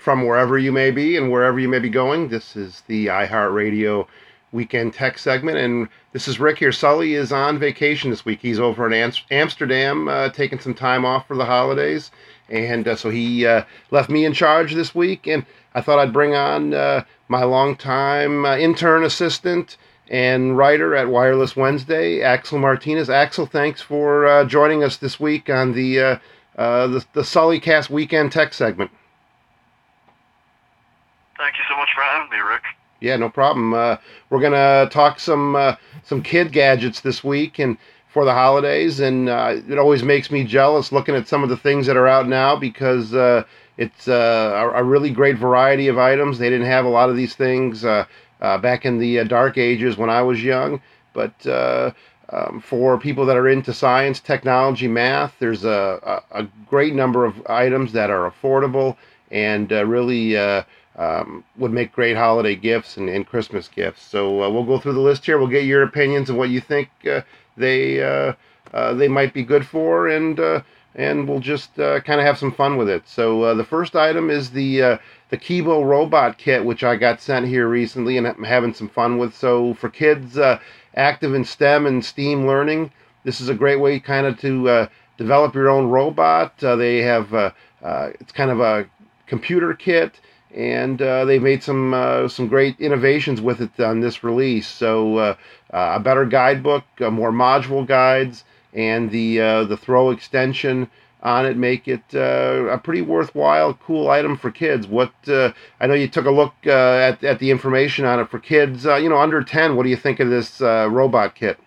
from wherever you may be and wherever you may be going. This is the iHeartRadio Weekend Tech segment, and this is Rick here. Sully is on vacation this week. He's over in Amsterdam, taking some time off for the holidays, and so he left me in charge this week, and I thought I'd bring on my longtime intern assistant and writer at Wireless Wednesday, Axel Martinez. Axel, thanks for joining us this week on the Sullycast Weekend Tech segment. Thank you so much for having me, Rick. Yeah, no problem. We're gonna talk some kid gadgets this week and for the holidays, and it always makes me jealous looking at some of the things that are out now because it's a really great variety of items. They didn't have a lot of these things back in the dark ages when I was young, but for people that are into science, technology, math, there's a great number of items that are affordable and really would make great holiday gifts and Christmas gifts. So we'll go through the list here. We'll get your opinions on what you think they might be good for, and we'll just kind of have some fun with it. So the first item is the Kibo Robot Kit, which I got sent here recently and I'm having some fun with. So for kids active in STEM and STEAM learning, this is a great way kind of to develop your own robot. They have it's kind of a computer kit, and they made some great innovations with it on this release. So a better guidebook, more module guides, and the throw extension on it make it a pretty worthwhile, cool item for kids. What I know you took a look at the information on it for kids, under 10. What do you think of this robot kit?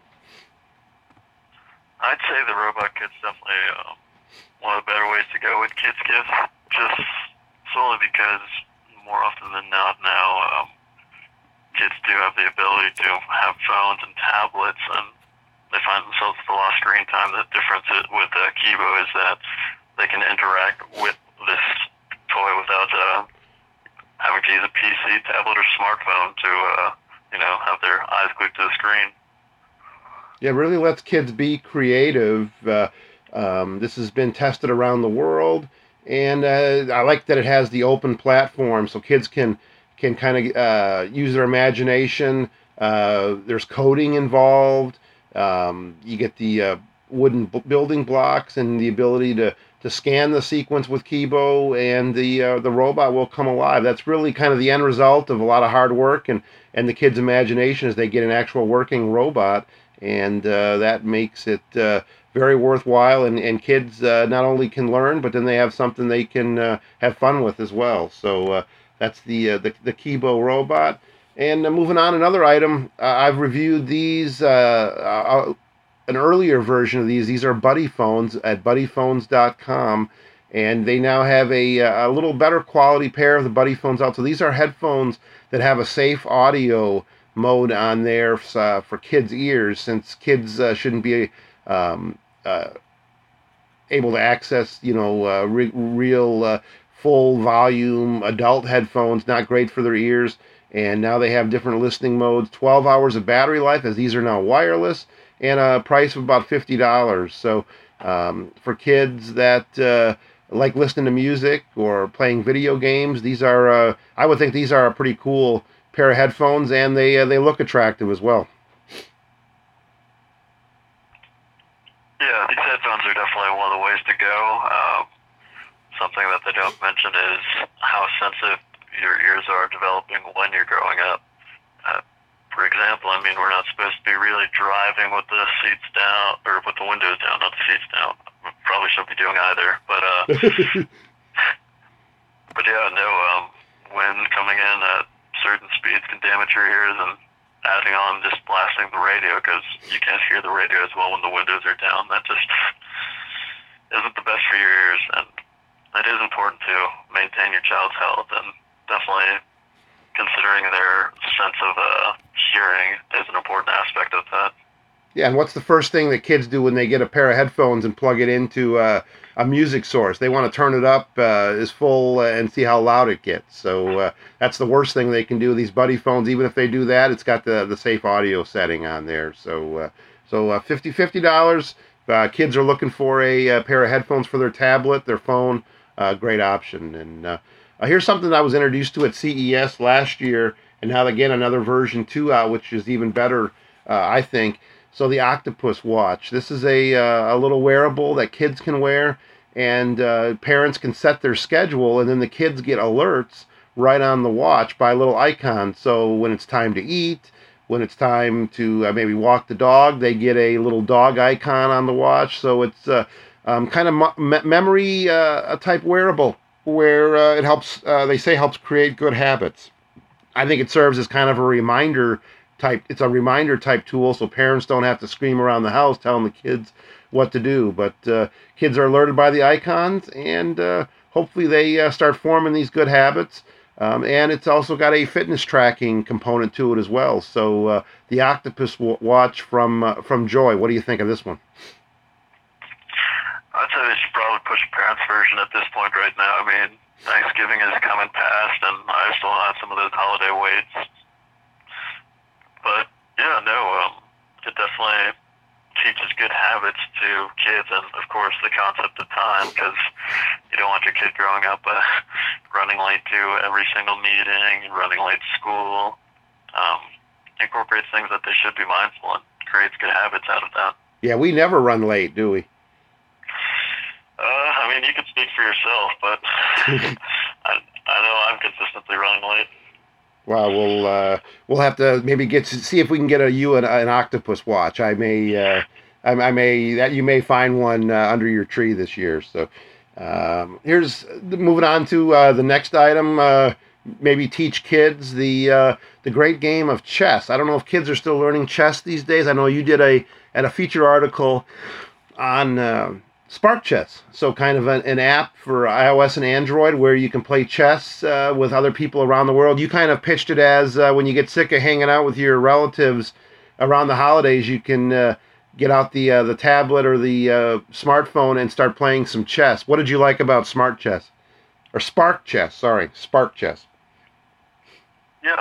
I'd say the robot kit's definitely one of the better ways to go with kids' gifts, just solely because more often than not now, kids do have the ability to have phones and tablets, and they find themselves with a lot of screen time. The difference with Kibo is that they can interact with this toy without having to use a PC, tablet, or smartphone to have their eyes glued to the screen. Yeah, it really lets kids be creative. This has been tested around the world, and I like that it has the open platform, so kids can kind of use their imagination. There's coding involved. You get the wooden building blocks and the ability to scan the sequence with Kibo, and the robot will come alive. That's really kind of the end result of a lot of hard work and the kids' imagination as they get an actual working robot, and that makes it very worthwhile, and kids not only can learn, but then they have something they can have fun with as well. So that's the Kibo robot. And moving on, another item, I've reviewed these, an earlier version of these. These are Buddy Phones at buddyphones.com, and they now have a little better quality pair of the Buddy Phones out. So these are headphones that have a safe audio mode on there for kids' ears, since kids shouldn't be able to access, real full volume adult headphones, not great for their ears. And now they have different listening modes, 12 hours of battery life, as these are now wireless, and a price of about $50. So for kids that like listening to music or playing video games, these are, I would think these are a pretty cool pair of headphones, and they look attractive as well. Yeah, these headphones are definitely one of the ways to go. Something that they don't mention is how sensitive your ears are developing when you're growing up. For example, we're not supposed to be really driving with the seats down, or with the windows down, not the seats down. Probably shouldn't be doing either, but but yeah, no, wind coming in at certain speeds can damage your ears, and adding on just blasting the radio, because you can't hear the radio as well when the windows are down. That just isn't the best for your ears, and it is important to maintain your child's health, and definitely considering their sense of hearing is an important aspect of that. Yeah, and what's the first thing that kids do when they get a pair of headphones and plug it into a music source? They want to turn it up as full and see how loud it gets. So that's the worst thing they can do. These Buddy Phones, even if they do that, it's got the safe audio setting on there. So $50. Kids are looking for a pair of headphones for their tablet, their phone. Great option. And Here's something I was introduced to at CES last year, and now again another version 2 out, which is even better, I think. So the Octopus Watch. This is a little wearable that kids can wear, and parents can set their schedule, and then the kids get alerts right on the watch by little icons. So when it's time to eat, when it's time to maybe walk the dog, they get a little dog icon on the watch. So it's kind of memory type wearable where it helps, they say helps create good habits. I think it serves as kind of a reminder type. It's a reminder type tool, so parents don't have to scream around the house telling the kids what to do. But kids are alerted by the icons, and hopefully they start forming these good habits. And it's also got a fitness tracking component to it as well. So the Octopus Watch from Joy. What do you think of this one? I'd say they should probably push a parents' version at this point right now. I mean, Thanksgiving is coming past, and I still have some of those holiday weights. But yeah, no, it definitely teaches good habits to kids, and of course the concept of time, because you don't want your kid growing up running late to every single meeting, running late to school. Incorporates things that they should be mindful and creates good habits out of that. Yeah, we never run late, do we? I mean, you can speak for yourself, but I know I'm consistently running late. Well, we'll have to maybe see if we can get an Octopus Watch. I may that you may find one under your tree this year. So here's moving on to the next item. Maybe teach kids the great game of chess. I don't know if kids are still learning chess these days. I know you did a feature article on Spark Chess, so kind of an app for iOS and Android where you can play chess with other people around the world. You kind of pitched it as when you get sick of hanging out with your relatives around the holidays, you can get out the tablet or the smartphone and start playing some chess. What did you like about Smart Chess? Or Spark Chess, sorry, Spark Chess. Yeah,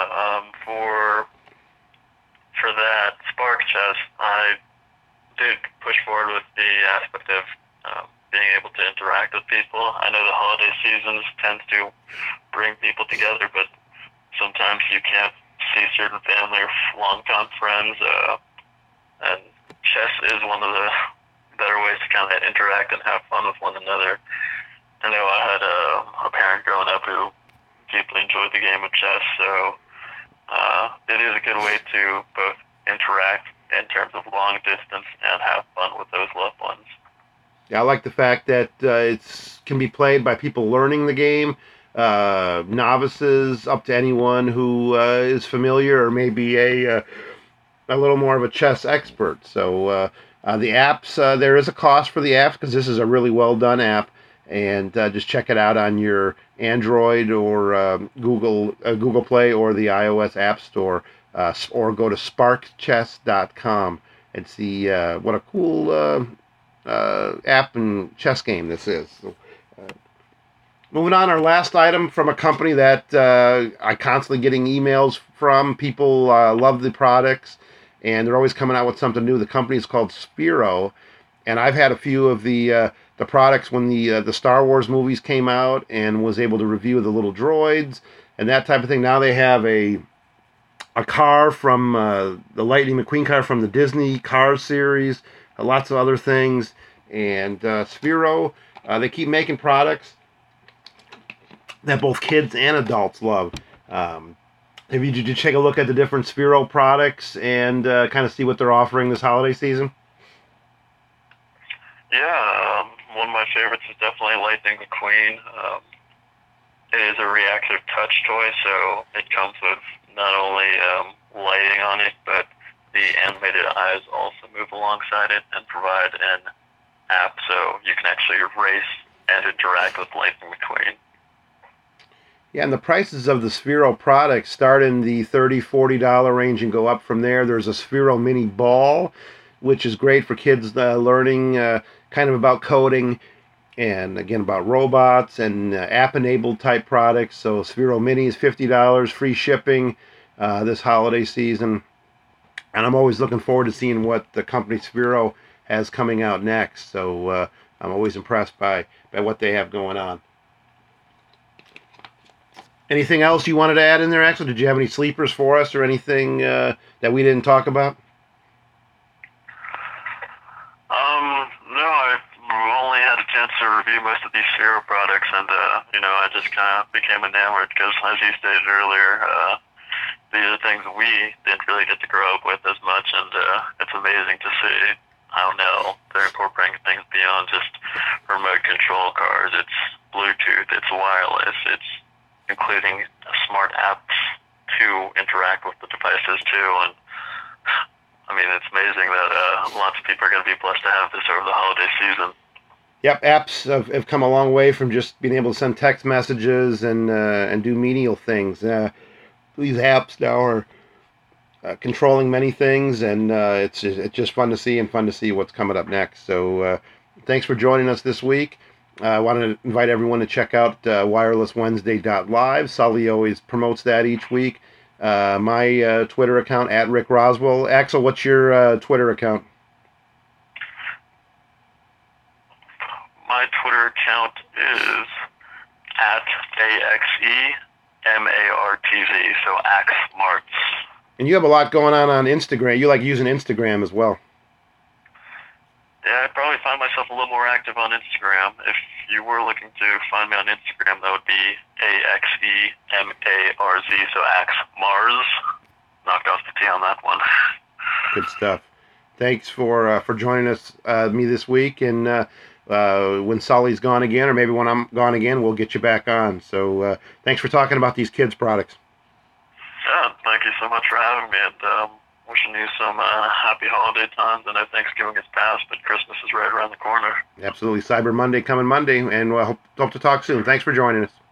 for that Spark Chess, I did push forward with the aspect of being able to interact with people. I know the holiday seasons tends to bring people together, but sometimes you can't see certain family or long-time friends, and chess is one of the better ways to kind of interact and have fun with one another. I know I had a parent growing up who deeply enjoyed the game of chess, so it is a good way to both interact in terms of long distance and have fun with those loved ones. Yeah, I like the fact that it can be played by people learning the game, novices, up to anyone who is familiar or maybe a little more of a chess expert. So the apps, there is a cost for the apps because this is a really well done app, and just check it out on your Android or Google Play or the iOS App Store, or go to sparkchess.com and see what a cool app and chess game this is. So, moving on, our last item from a company that I constantly getting emails from. People love the products, and they're always coming out with something new. The company is called Sphero, and I've had a few of the products when the Star Wars movies came out, and was able to review the little droids and that type of thing. Now they have a car from the Lightning McQueen car from the Disney Cars series, lots of other things, and Sphero, they keep making products that both kids and adults love. Did you take a look at the different Sphero products and kind of see what they're offering this holiday season? Yeah, one of my favorites is definitely Lightning McQueen. It is a reactive touch toy, so it comes with not only lighting on it, but the animated eyes also move alongside it and provide an app so you can actually race and interact with Lightning McQueen. Yeah, and the prices of the Sphero products start in the $30, $40 range and go up from there. There's a Sphero mini ball, which is great for kids learning kind of about coding and, again, about robots and app-enabled type products. So Sphero mini is $50, free shipping this holiday season. And I'm always looking forward to seeing what the company Sphero has coming out next. So I'm always impressed by what they have going on. Anything else you wanted to add in there, Axel? Did you have any sleepers for us or anything that we didn't talk about? No, I've only had a chance to review most of these cereal products, and I just kind of became enamored because, as you stated earlier, these are things we didn't really get to grow up with as much, and it's amazing to see how now they're incorporating things beyond just remote control cars. It's Bluetooth, it's wireless, it's including smart apps to interact with the devices too, and I mean, it's amazing that lots of people are going to be blessed to have this over the holiday season. Yep, apps have come a long way from just being able to send text messages and do menial things. These apps now are controlling many things, and it's just fun to see and fun to see what's coming up next. So thanks for joining us this week. I want to invite everyone to check out wirelesswednesday.live. Sully always promotes that each week. My Twitter account, @RickRoswell. Axel, what's your Twitter account? My Twitter account is @AXEMARTZ, so AXMarts. And you have a lot going on Instagram. You like using Instagram as well. Yeah, I'd probably find myself a little more active on Instagram. If you were looking to find me on Instagram, that would be AXEMARZ, so AXMARS. Knocked off the T on that one. Good stuff. Thanks for joining us, me this week. And when Sully's gone again, or maybe when I'm gone again, we'll get you back on. So thanks for talking about these kids' products. Yeah, thank you so much for having me. And wishing you some happy holiday times. I know Thanksgiving is past, but Christmas is right around the corner. Absolutely. Cyber Monday coming Monday, and we'll hope to talk soon. Thanks for joining us.